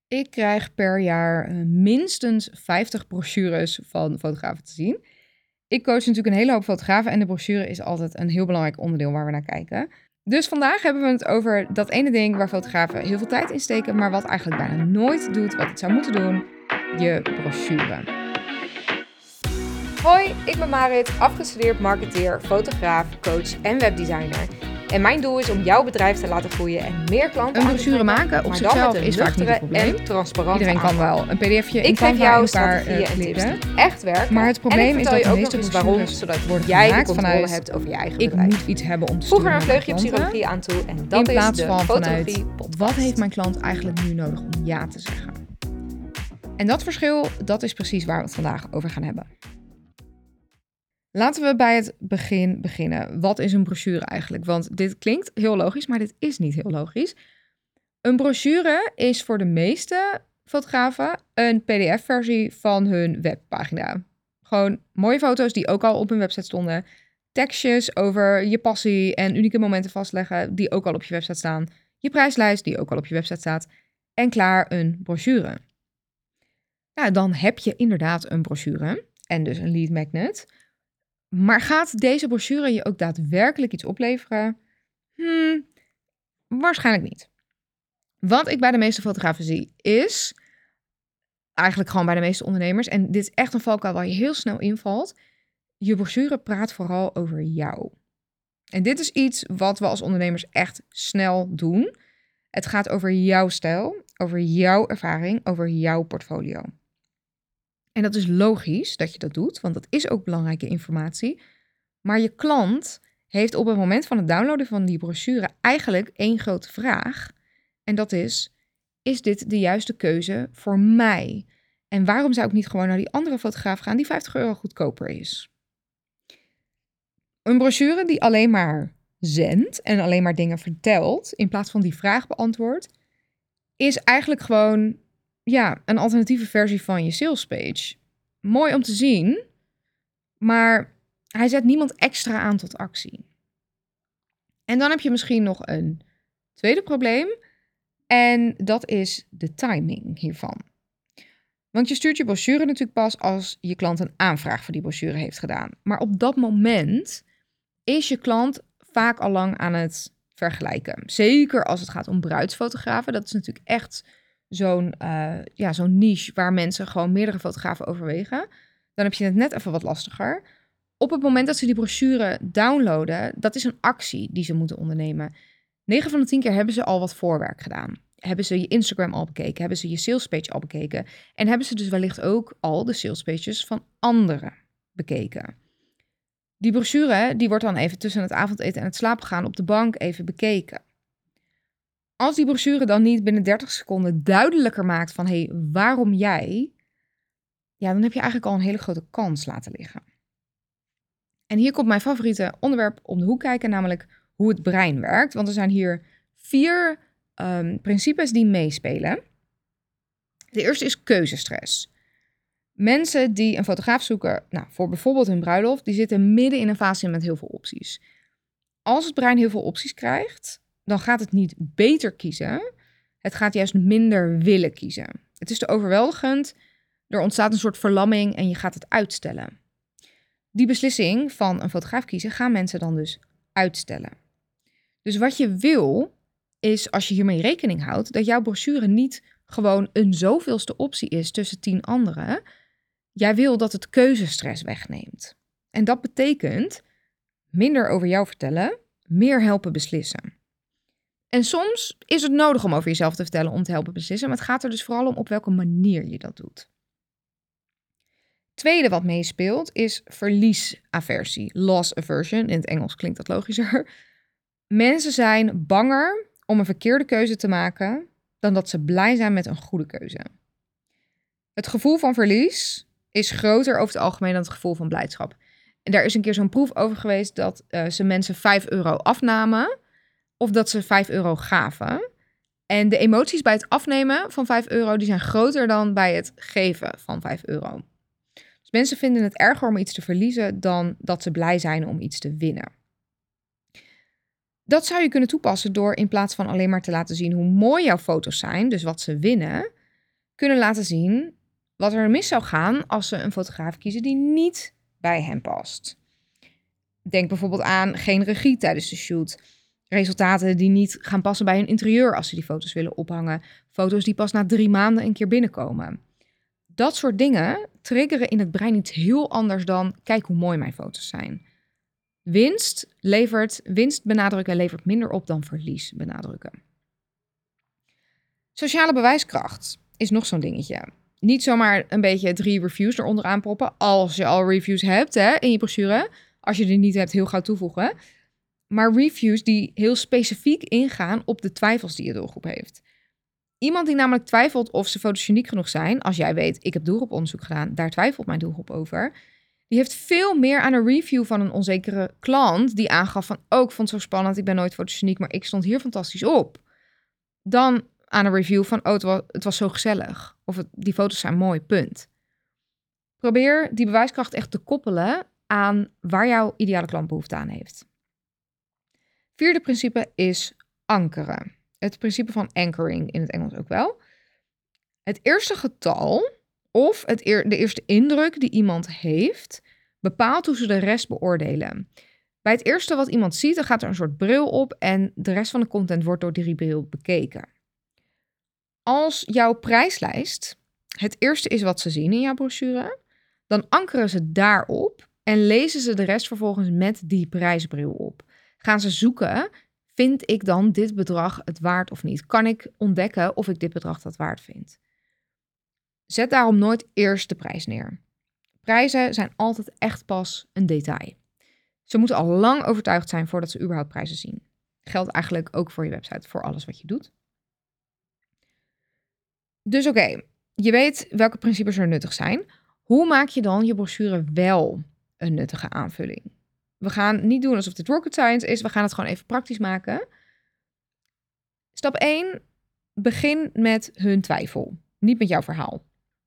Ik krijg per jaar minstens 50 brochures van fotografen te zien. Ik coach natuurlijk een hele hoop fotografen en de brochure is altijd een heel belangrijk onderdeel waar we naar kijken. Dus vandaag hebben we het over dat ene ding waar fotografen heel veel tijd in steken, maar wat eigenlijk bijna nooit doet wat het zou moeten doen, je brochure. Hoi, ik ben Marit, afgestudeerd marketeer, fotograaf, coach en webdesigner. En mijn doel is om jouw bedrijf te laten groeien en meer klanten Een aan te brochure trekken, maken op maar zichzelf dan met is vaak niet het probleem. en transparante Iedereen kan aanpak. wel een pdfje in Ik geef Canva in jou elkaar strategieën en tips klikken. die echt werken. Maar het probleem en ik is vertel dat je de ook nog meeste eens waarom, brochures zodat worden jij de gemaakt controle vanuit hebt over je eigen ik bedrijf. moet iets hebben om te Voeg sturen er een naar mijn vleugje klanten. psychologie aan toe en In dat is plaats de van Fotografie vanuit Podcast. wat heeft mijn klant eigenlijk nu nodig om ja te zeggen. En dat verschil, dat is precies waar we het vandaag over gaan hebben. Laten we bij het begin beginnen. Wat is een brochure eigenlijk? Want dit klinkt heel logisch, maar dit is niet heel logisch. Een brochure is voor de meeste fotografen een pdf-versie van hun webpagina. Gewoon mooie foto's die ook al op hun website stonden. Tekstjes over je passie en unieke momenten vastleggen die ook al op je website staan. Je prijslijst die ook al op je website staat. En klaar, een brochure. Nou, dan heb je inderdaad een brochure en dus een lead magnet. Maar gaat deze brochure je ook daadwerkelijk iets opleveren? Waarschijnlijk niet. Wat ik bij de meeste fotografen zie is, eigenlijk gewoon bij de meeste ondernemers, en dit is echt een valkuil waar je heel snel invalt, je brochure praat vooral over jou. En dit is iets wat we als ondernemers echt snel doen. Het gaat over jouw stijl, over jouw ervaring, over jouw portfolio. En dat is logisch dat je dat doet, want dat is ook belangrijke informatie. Maar je klant heeft op het moment van het downloaden van die brochure eigenlijk één grote vraag. En dat is dit de juiste keuze voor mij? En waarom zou ik niet gewoon naar die andere fotograaf gaan die €50 goedkoper is? Een brochure die alleen maar zendt en alleen maar dingen vertelt, in plaats van die vraag beantwoordt, is eigenlijk gewoon een alternatieve versie van je salespage. Mooi om te zien, maar hij zet niemand extra aan tot actie. En dan heb je misschien nog een tweede probleem. En dat is de timing hiervan. Want je stuurt je brochure natuurlijk pas als je klant een aanvraag voor die brochure heeft gedaan. Maar op dat moment is je klant vaak al lang aan het vergelijken. Zeker als het gaat om bruidsfotografen. Dat is natuurlijk echt zo'n niche waar mensen gewoon meerdere fotografen overwegen. Dan heb je het net even wat lastiger. Op het moment dat ze die brochure downloaden, dat is een actie die ze moeten ondernemen. 9 van de 10 keer hebben ze al wat voorwerk gedaan. Hebben ze je Instagram al bekeken? Hebben ze je salespage al bekeken? En hebben ze dus wellicht ook al de salespages van anderen bekeken? Die brochure die wordt dan even tussen het avondeten en het slapen gaan op de bank even bekeken. Als die brochure dan niet binnen 30 seconden duidelijker maakt van hey, waarom jij? Ja, dan heb je eigenlijk al een hele grote kans laten liggen. En hier komt mijn favoriete onderwerp om de hoek kijken, namelijk hoe het brein werkt. Want er zijn hier 4 principes die meespelen. De eerste is keuzestress. Mensen die een fotograaf zoeken voor bijvoorbeeld hun bruiloft, die zitten midden in een fase met heel veel opties. Als het brein heel veel opties krijgt, dan gaat het niet beter kiezen. Het gaat juist minder willen kiezen. Het is te overweldigend. Er ontstaat een soort verlamming en je gaat het uitstellen. Die beslissing van een fotograaf kiezen gaan mensen dan dus uitstellen. Dus wat je wil is, als je hiermee rekening houdt, dat jouw brochure niet gewoon een zoveelste optie is tussen 10 anderen. Jij wil dat het keuzestress wegneemt. En dat betekent minder over jou vertellen, meer helpen beslissen. En soms is het nodig om over jezelf te vertellen om te helpen beslissen, maar het gaat er dus vooral om op welke manier je dat doet. Tweede wat meespeelt is verliesaversie, loss aversion. In het Engels klinkt dat logischer. Mensen zijn banger om een verkeerde keuze te maken dan dat ze blij zijn met een goede keuze. Het gevoel van verlies is groter over het algemeen dan het gevoel van blijdschap. En daar is een keer zo'n proef over geweest dat ze mensen €5 afnamen of dat ze €5 gaven. En de emoties bij het afnemen van €5 die zijn groter dan bij het geven van €5. Dus mensen vinden het erger om iets te verliezen dan dat ze blij zijn om iets te winnen. Dat zou je kunnen toepassen door in plaats van alleen maar te laten zien hoe mooi jouw foto's zijn, dus wat ze winnen, kunnen laten zien wat er mis zou gaan als ze een fotograaf kiezen die niet bij hen past. Denk bijvoorbeeld aan geen regie tijdens de shoot. Resultaten die niet gaan passen bij hun interieur als ze die foto's willen ophangen. Foto's die pas na 3 maanden een keer binnenkomen. Dat soort dingen triggeren in het brein iets heel anders dan kijk hoe mooi mijn foto's zijn. Winst benadrukken levert minder op dan verlies benadrukken. Sociale bewijskracht is nog zo'n dingetje. Niet zomaar een beetje 3 reviews eronder aanproppen. Als je al reviews hebt in je brochure. Als je die niet hebt, heel gauw toevoegen. Maar reviews die heel specifiek ingaan op de twijfels die je doelgroep heeft. Iemand die namelijk twijfelt of ze fotogeniek genoeg zijn. Als jij weet, ik heb doelgroeponderzoek gedaan. Daar twijfelt mijn doelgroep over. Die heeft veel meer aan een review van een onzekere klant. Die aangaf van, ik vond het zo spannend. Ik ben nooit fotogeniek, maar ik stond hier fantastisch op. Dan aan een review van, het was zo gezellig. Of die foto's zijn mooi, punt. Probeer die bewijskracht echt te koppelen aan waar jouw ideale klant behoefte aan heeft. 4e principe is ankeren. Het principe van anchoring in het Engels ook wel. Het eerste getal of de eerste indruk die iemand heeft, bepaalt hoe ze de rest beoordelen. Bij het eerste wat iemand ziet, dan gaat er een soort bril op en de rest van de content wordt door die bril bekeken. Als jouw prijslijst het eerste is wat ze zien in jouw brochure, dan ankeren ze daarop en lezen ze de rest vervolgens met die prijsbril op. Gaan ze zoeken, vind ik dan dit bedrag het waard of niet? Kan ik ontdekken of ik dit bedrag dat waard vind? Zet daarom nooit eerst de prijs neer. Prijzen zijn altijd echt pas een detail. Ze moeten al lang overtuigd zijn voordat ze überhaupt prijzen zien. Geldt eigenlijk ook voor je website, voor alles wat je doet. Dus oké, je weet welke principes er nuttig zijn. Hoe maak je dan je brochure wel een nuttige aanvulling? We gaan niet doen alsof dit rocket science is. We gaan het gewoon even praktisch maken. Stap 1. Begin met hun twijfel. Niet met jouw verhaal.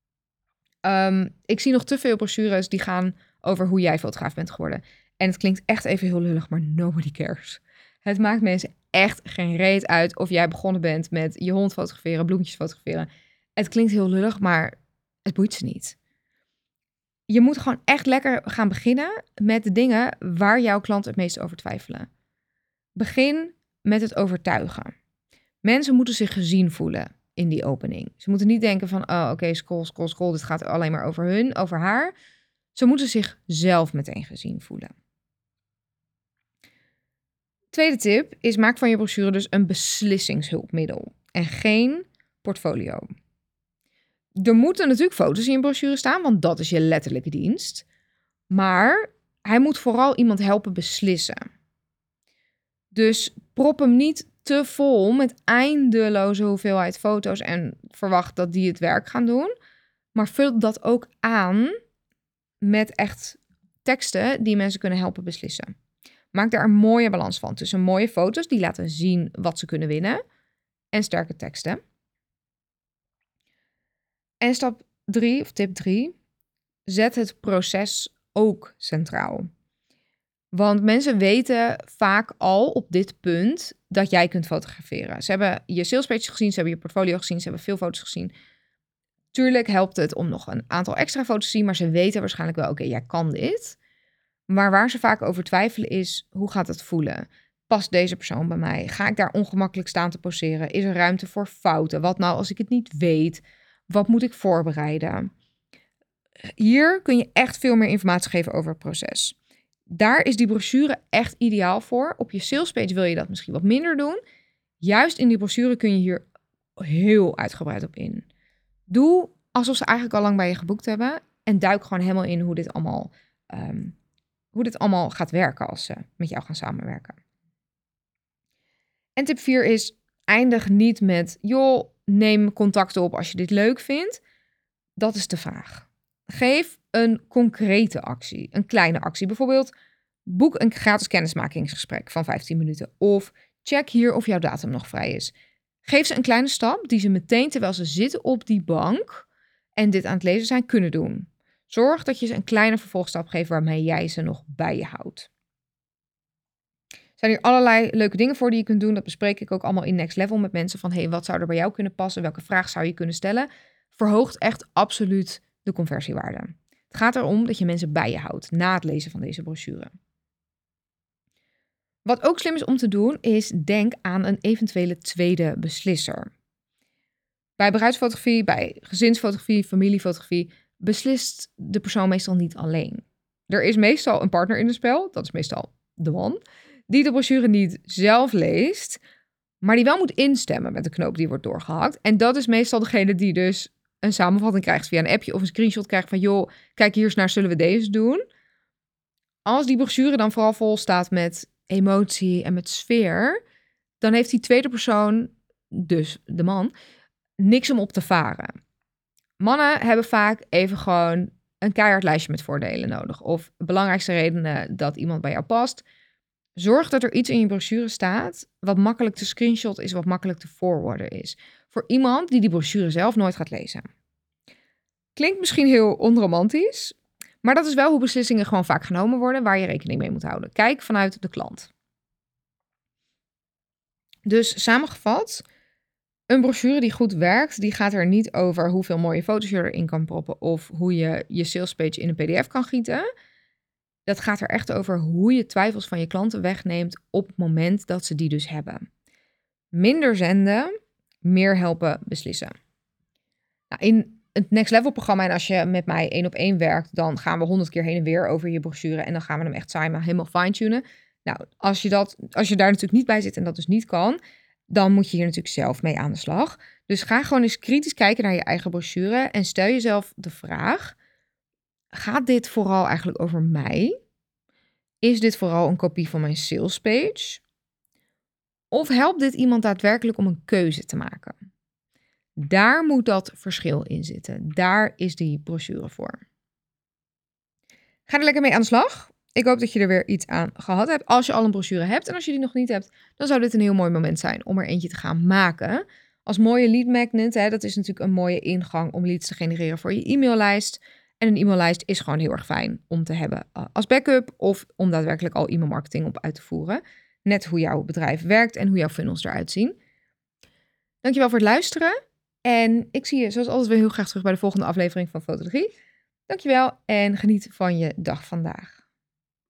Ik zie nog te veel brochures die gaan over hoe jij fotograaf bent geworden. En het klinkt echt even heel lullig, maar nobody cares. Het maakt mensen echt geen reet uit of jij begonnen bent met je hond fotograferen, bloemetjes fotograferen. Het klinkt heel lullig, maar het boeit ze niet. Je moet gewoon echt lekker gaan beginnen met de dingen waar jouw klant het meest over twijfelen. Begin met het overtuigen. Mensen moeten zich gezien voelen in die opening. Ze moeten niet denken van, scroll, dit gaat alleen maar over hun, over haar. Ze moeten zichzelf meteen gezien voelen. Tweede tip is, maak van je brochure dus een beslissingshulpmiddel en geen portfolio. Er moeten natuurlijk foto's in je brochure staan, want dat is je letterlijke dienst. Maar hij moet vooral iemand helpen beslissen. Dus prop hem niet te vol met eindeloze hoeveelheid foto's en verwacht dat die het werk gaan doen. Maar vul dat ook aan met echt teksten die mensen kunnen helpen beslissen. Maak daar een mooie balans van tussen mooie foto's die laten zien wat ze kunnen winnen en sterke teksten. En stap 3, of tip 3, zet het proces ook centraal. Want mensen weten vaak al op dit punt dat jij kunt fotograferen. Ze hebben je salespages gezien, ze hebben je portfolio gezien, ze hebben veel foto's gezien. Tuurlijk helpt het om nog een aantal extra foto's te zien, maar ze weten waarschijnlijk wel, oké, jij kan dit. Maar waar ze vaak over twijfelen is, hoe gaat het voelen? Past deze persoon bij mij? Ga ik daar ongemakkelijk staan te poseren? Is er ruimte voor fouten? Wat nou als ik het niet weet? Wat moet ik voorbereiden? Hier kun je echt veel meer informatie geven over het proces. Daar is die brochure echt ideaal voor. Op je salespage wil je dat misschien wat minder doen. Juist in die brochure kun je hier heel uitgebreid op in. Doe alsof ze eigenlijk al lang bij je geboekt hebben. En duik gewoon helemaal in hoe dit allemaal gaat werken als ze met jou gaan samenwerken. En tip 4 is, eindig niet met, joh, neem contacten op als je dit leuk vindt. Dat is te vaag. Geef een concrete actie, een kleine actie. Bijvoorbeeld, boek een gratis kennismakingsgesprek van 15 minuten. Of check hier of jouw datum nog vrij is. Geef ze een kleine stap die ze meteen, terwijl ze zitten op die bank en dit aan het lezen zijn, kunnen doen. Zorg dat je ze een kleine vervolgstap geeft waarmee jij ze nog bij je houdt. Er zijn hier allerlei leuke dingen voor die je kunt doen. Dat bespreek ik ook allemaal in Next Level met mensen van, wat zou er bij jou kunnen passen? Welke vraag zou je kunnen stellen? verhoogt echt absoluut de conversiewaarde. Het gaat erom dat je mensen bij je houdt na het lezen van deze brochure. Wat ook slim is om te doen, is denk aan een eventuele tweede beslisser. Bij bruidsfotografie, bij gezinsfotografie, familiefotografie beslist de persoon meestal niet alleen. Er is meestal een partner in het spel, dat is meestal de man, die de brochure niet zelf leest, maar die wel moet instemmen met de knoop die wordt doorgehakt. En dat is meestal degene die dus een samenvatting krijgt via een appje of een screenshot krijgt van joh, kijk hier eens naar, zullen we deze doen? Als die brochure dan vooral vol staat met emotie en met sfeer, dan heeft die tweede persoon, dus de man, niks om op te varen. Mannen hebben vaak even gewoon een keihard lijstje met voordelen nodig. Of belangrijkste redenen dat iemand bij jou past. Zorg dat er iets in je brochure staat wat makkelijk te screenshot is, wat makkelijk te forwarden is. Voor iemand die brochure zelf nooit gaat lezen. Klinkt misschien heel onromantisch, maar dat is wel hoe beslissingen gewoon vaak genomen worden, waar je rekening mee moet houden. Kijk vanuit de klant. Dus samengevat, een brochure die goed werkt, die gaat er niet over hoeveel mooie foto's je erin kan proppen of hoe je je salespage in een pdf kan gieten. Dat gaat er echt over hoe je twijfels van je klanten wegneemt op het moment dat ze die dus hebben. Minder zenden, meer helpen beslissen. Nou, in het Next Level programma, en als je met mij 1-op-1 werkt, dan gaan we 100 keer heen en weer over je brochure en dan gaan we hem echt samen helemaal fine-tunen. Nou, als je daar natuurlijk niet bij zit en dat dus niet kan, dan moet je hier natuurlijk zelf mee aan de slag. Dus ga gewoon eens kritisch kijken naar je eigen brochure en stel jezelf de vraag: gaat dit vooral eigenlijk over mij? Is dit vooral een kopie van mijn salespage? Of helpt dit iemand daadwerkelijk om een keuze te maken? Daar moet dat verschil in zitten. Daar is die brochure voor. Ga er lekker mee aan de slag. Ik hoop dat je er weer iets aan gehad hebt. Als je al een brochure hebt en als je die nog niet hebt, dan zou dit een heel mooi moment zijn om er eentje te gaan maken. Als mooie lead magnet, dat is natuurlijk een mooie ingang om leads te genereren voor je e-maillijst. En een e-maillijst is gewoon heel erg fijn om te hebben als backup of om daadwerkelijk al e-mailmarketing op uit te voeren. Net hoe jouw bedrijf werkt en hoe jouw funnels eruit zien. Dankjewel voor het luisteren. En ik zie je zoals altijd weer heel graag terug bij de volgende aflevering van Fotologie. Dankjewel en geniet van je dag vandaag.